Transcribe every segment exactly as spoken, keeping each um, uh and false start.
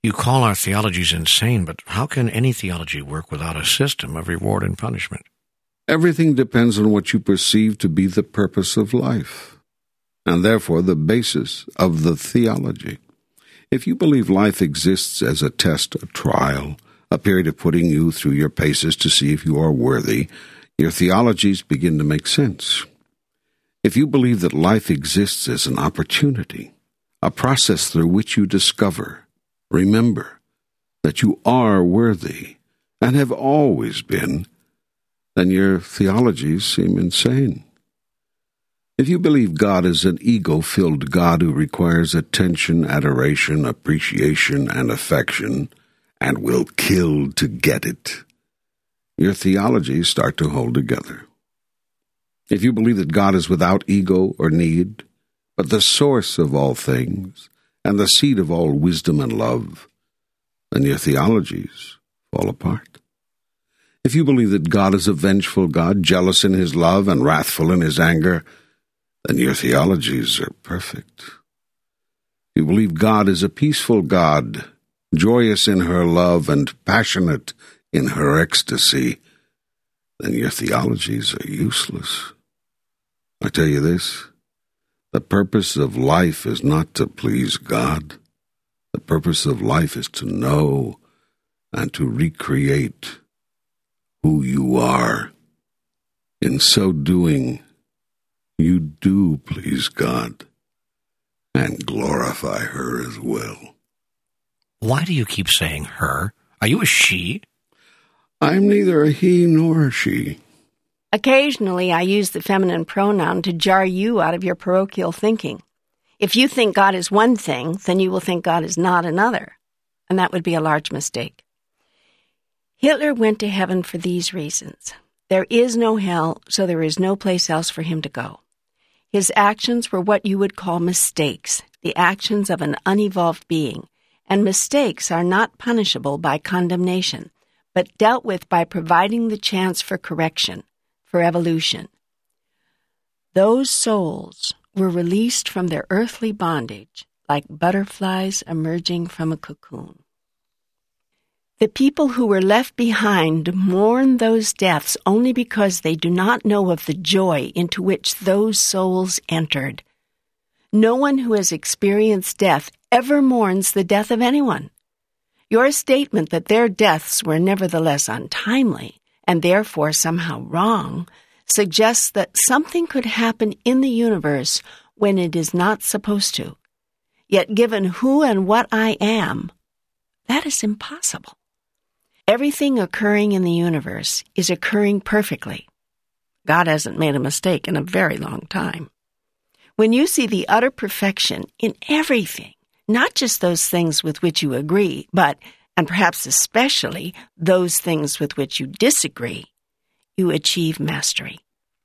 You call our theologies insane, but how can any theology work without a system of reward and punishment? Everything depends on what you perceive to be the purpose of life, and therefore the basis of the theology. If you believe life exists as a test, a trial, a period of putting you through your paces to see if you are worthy, your theologies begin to make sense. If you believe that life exists as an opportunity, a process through which you discover, remember, that you are worthy and have always been, then your theologies seem insane. If you believe God is an ego-filled God who requires attention, adoration, appreciation, and affection, and will kill to get it, your theologies start to hold together. If you believe that God is without ego or need, but the source of all things, and the seed of all wisdom and love, then your theologies fall apart. If you believe that God is a vengeful God, jealous in his love and wrathful in his anger, then your theologies are perfect. You believe God is a peaceful God, joyous in her love and passionate in her ecstasy, then your theologies are useless. I tell you this, the purpose of life is not to please God. The purpose of life is to know and to recreate who you are. In so doing, you do please God and glorify her as well. Why do you keep saying her? Are you a she? I'm neither a he nor a she. Occasionally, I use the feminine pronoun to jar you out of your parochial thinking. If you think God is one thing, then you will think God is not another, and that would be a large mistake. Hitler went to heaven for these reasons. There is no hell, so there is no place else for him to go. His actions were what you would call mistakes, the actions of an unevolved being, and mistakes are not punishable by condemnation, but dealt with by providing the chance for correction, for evolution. Those souls were released from their earthly bondage like butterflies emerging from a cocoon. The people who were left behind mourn those deaths only because they do not know of the joy into which those souls entered. No one who has experienced death ever mourns the death of anyone. Your statement that their deaths were nevertheless untimely, and therefore somehow wrong, suggests that something could happen in the universe when it is not supposed to. Yet given who and what I am, that is impossible. Everything occurring in the universe is occurring perfectly. God hasn't made a mistake in a very long time. When you see the utter perfection in everything, not just those things with which you agree, but, and perhaps especially, those things with which you disagree, you achieve mastery.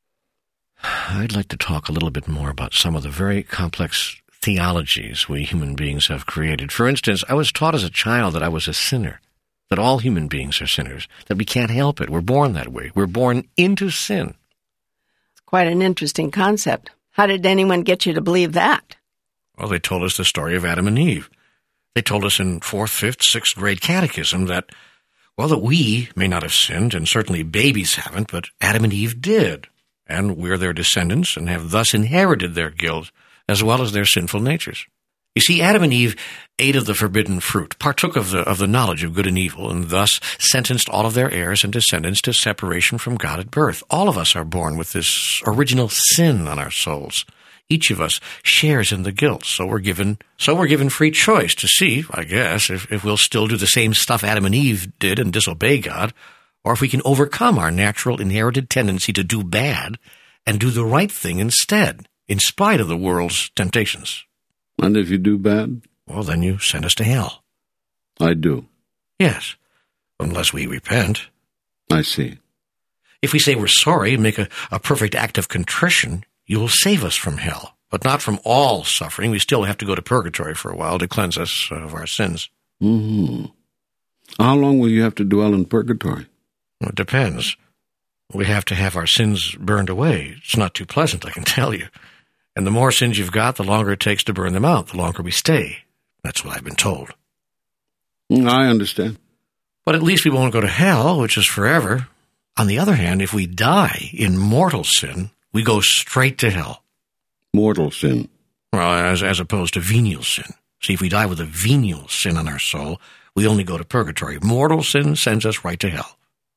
I'd like to talk a little bit more about some of the very complex theologies we human beings have created. For instance, I was taught as a child that I was a sinner, that all human beings are sinners, that we can't help it. We're born that way. We're born into sin. It's quite an interesting concept. How did anyone get you to believe that? Well, they told us the story of Adam and Eve. They told us in fourth, fifth, sixth grade catechism that, well, that we may not have sinned, and certainly babies haven't, but Adam and Eve did. And we're their descendants and have thus inherited their guilt as well as their sinful natures. You see, Adam and Eve ate of the forbidden fruit, partook of the of the knowledge of good and evil, and thus sentenced all of their heirs and descendants to separation from God at birth. All of us are born with this original sin on our souls. Each of us shares in the guilt, so we're given so we're given free choice to see, I guess, if, if we'll still do the same stuff Adam and Eve did and disobey God, or if we can overcome our natural inherited tendency to do bad and do the right thing instead, in spite of the world's temptations. And if you do bad? Well, then you send us to hell. I do. Yes, unless we repent. I see. If we say we're sorry and make a, a perfect act of contrition, you will save us from hell, but not from all suffering. We still have to go to purgatory for a while to cleanse us of our sins. Mm-hmm. How long will you have to dwell in purgatory? Well, it depends. We have to have our sins burned away. It's not too pleasant, I can tell you. And the more sins you've got, the longer it takes to burn them out, the longer we stay. That's what I've been told. I understand. But at least we won't go to hell, which is forever. On the other hand, if we die in mortal sin, we go straight to hell. Mortal sin. Well, as, as opposed to venial sin. See, if we die with a venial sin on our soul, we only go to purgatory. Mortal sin sends us right to hell.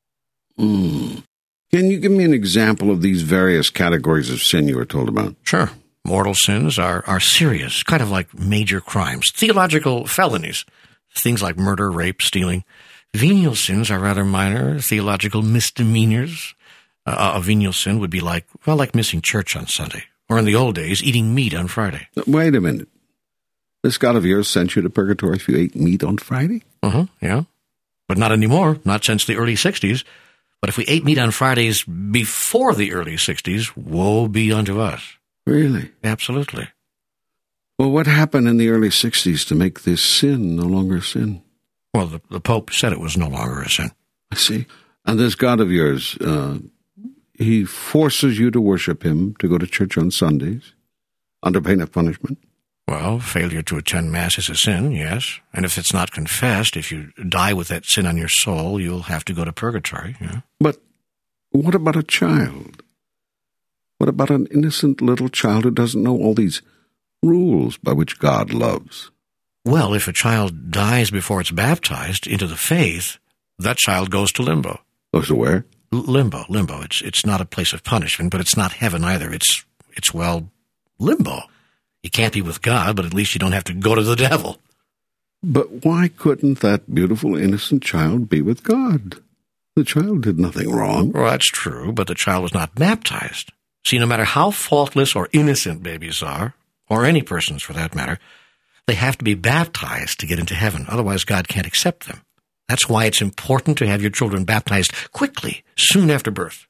Mm. Can you give me an example of these various categories of sin you were told about? Sure. Mortal sins are, are serious, kind of like major crimes, theological felonies, things like murder, rape, stealing. Venial sins are rather minor, theological misdemeanors. Uh, a venial sin would be like, well, like missing church on Sunday, or in the old days, eating meat on Friday. Wait a minute. This God of yours sent you to purgatory if you ate meat on Friday? Uh-huh, yeah. But not anymore, not since the early sixties. But if we ate meat on Fridays before the early sixties, woe be unto us. Really? Absolutely. Well, what happened in the early sixties to make this sin no longer sin? Well, the, the Pope said it was no longer a sin. I see. And this God of yours, uh, he forces you to worship him, to go to church on Sundays, under pain of punishment? Well, failure to attend Mass is a sin, yes. And if it's not confessed, if you die with that sin on your soul, you'll have to go to purgatory, yeah. But what about a child? What about an innocent little child who doesn't know all these rules by which God loves? Well, if a child dies before it's baptized into the faith, that child goes to limbo. Goes to where? L- limbo, limbo. It's it's not a place of punishment, but it's not heaven either. It's, it's well, limbo. You can't be with God, but at least you don't have to go to the devil. But why couldn't that beautiful, innocent child be with God? The child did nothing wrong. Well, that's true, but the child was not baptized. See, no matter how faultless or innocent babies are, or any persons for that matter, they have to be baptized to get into heaven. Otherwise, God can't accept them. That's why it's important to have your children baptized quickly, soon after birth.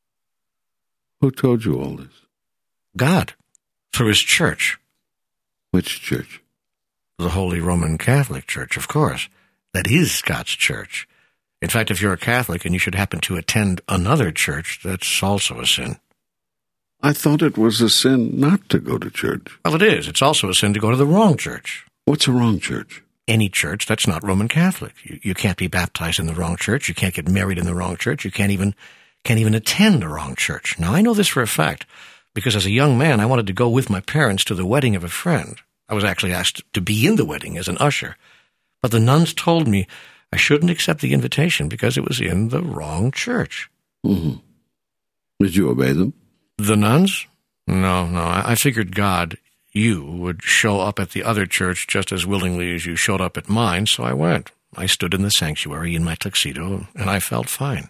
Who told you all this? God, through his church. Which church? The Holy Roman Catholic Church, of course. That is God's church. In fact, if you're a Catholic and you should happen to attend another church, that's also a sin. I thought it was a sin not to go to church. Well, it is. It's also a sin to go to the wrong church. What's a wrong church? Any church that's not Roman Catholic. You, you can't be baptized in the wrong church. You can't get married in the wrong church. You can't even can't even attend the wrong church. Now, I know this for a fact, because as a young man, I wanted to go with my parents to the wedding of a friend. I was actually asked to be in the wedding as an usher. But the nuns told me I shouldn't accept the invitation because it was in the wrong church. Mm-hmm. Did you obey them? The nuns? No, no. I figured God, you, would show up at the other church just as willingly as you showed up at mine, so I went. I stood in the sanctuary in my tuxedo, and I felt fine.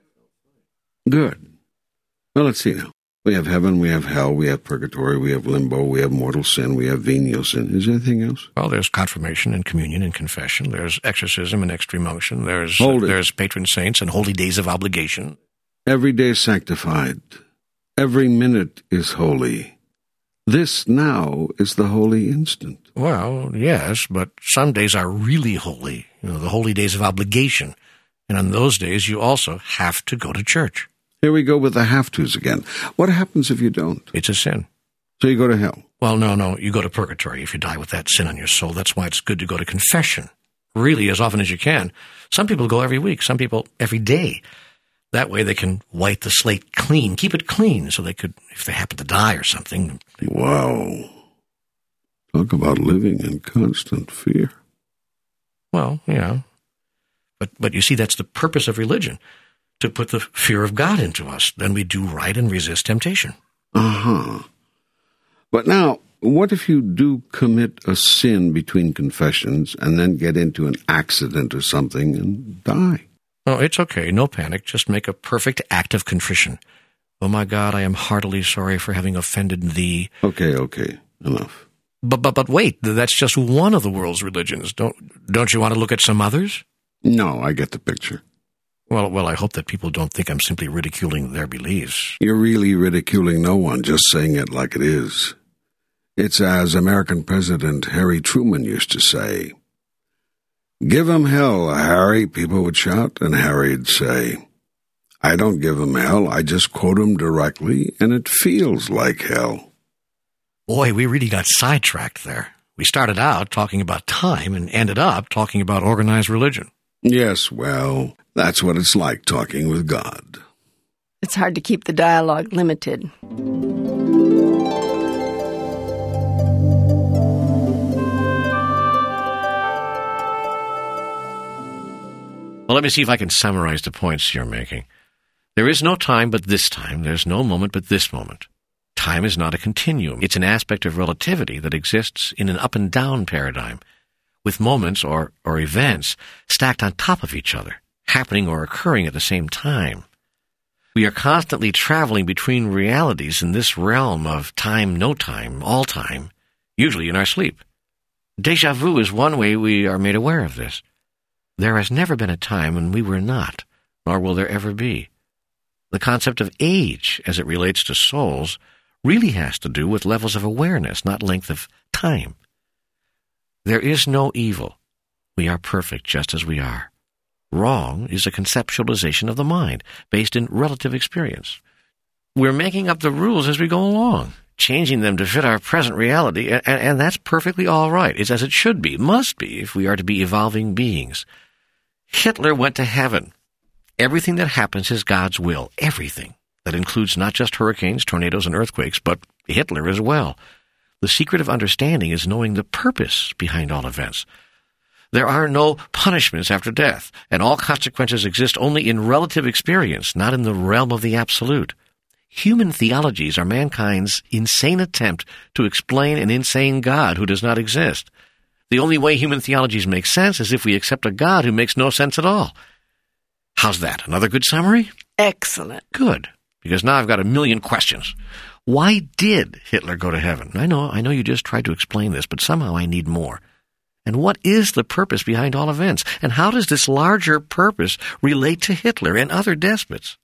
Good. Well, let's see now. We have heaven, we have hell, we have purgatory, we have limbo, we have mortal sin, we have venial sin. Is there anything else? Well, there's confirmation and communion and confession. There's exorcism and extreme unction. There's, Hold it. There's patron saints and holy days of obligation. Every day is sanctified. Every minute is holy. This now is the holy instant. Well, yes, but some days are really holy, you know, the holy days of obligation. And on those days, you also have to go to church. Here we go with the have-tos again. What happens if you don't? It's a sin. So you go to hell? Well, no, no, you go to purgatory if you die with that sin on your soul. That's why it's good to go to confession, really, as often as you can. Some people go every week, some people every day. That way they can wipe the slate clean, keep it clean, so they could, if they happen to die or something. They... Wow. Talk about living in constant fear. Well, yeah. But, but you see, that's the purpose of religion, to put the fear of God into us. Then we do right and resist temptation. Uh-huh. But now, what if you do commit a sin between confessions and then get into an accident or something and die? Oh, it's okay. No panic. Just make a perfect act of contrition. Oh, my God, I am heartily sorry for having offended thee. Okay, okay. Enough. But but but wait, that's just one of the world's religions. Don't don't you want to look at some others? No, I get the picture. Well, well, I hope that people don't think I'm simply ridiculing their beliefs. You're really ridiculing no one, just saying it like it is. It's as American President Harry Truman used to say, "Give 'em hell, Harry," people would shout, and Harry'd say, "I don't give 'em hell, I just quote 'em directly, and it feels like hell." Boy, we really got sidetracked there. We started out talking about time and ended up talking about organized religion. Yes, well, that's what it's like talking with God. It's hard to keep the dialogue limited. Well, let me see if I can summarize the points you're making. There is no time but this time. There's no moment but this moment. Time is not a continuum. It's an aspect of relativity that exists in an up and down paradigm, with moments or, or events stacked on top of each other, happening or occurring at the same time. We are constantly traveling between realities in this realm of time, no time, all time, usually in our sleep. Déjà vu is one way we are made aware of this. There has never been a time when we were not, nor will there ever be. The concept of age, as it relates to souls, really has to do with levels of awareness, not length of time. There is no evil. We are perfect just as we are. Wrong is a conceptualization of the mind, based in relative experience. We're making up the rules as we go along, changing them to fit our present reality, and, and that's perfectly all right. It's as it should be, must be, if we are to be evolving beings. Hitler went to heaven. Everything that happens is God's will. Everything. That includes not just hurricanes, tornadoes, and earthquakes, but Hitler as well. The secret of understanding is knowing the purpose behind all events. There are no punishments after death, and all consequences exist only in relative experience, not in the realm of the absolute. Human theologies are mankind's insane attempt to explain an insane God who does not exist. The only way human theologies make sense is if we accept a God who makes no sense at all. How's that? Another good summary? Excellent. Good, because now I've got a million questions. Why did Hitler go to heaven? I know, I know you just tried to explain this, but somehow I need more. And what is the purpose behind all events? And how does this larger purpose relate to Hitler and other despots?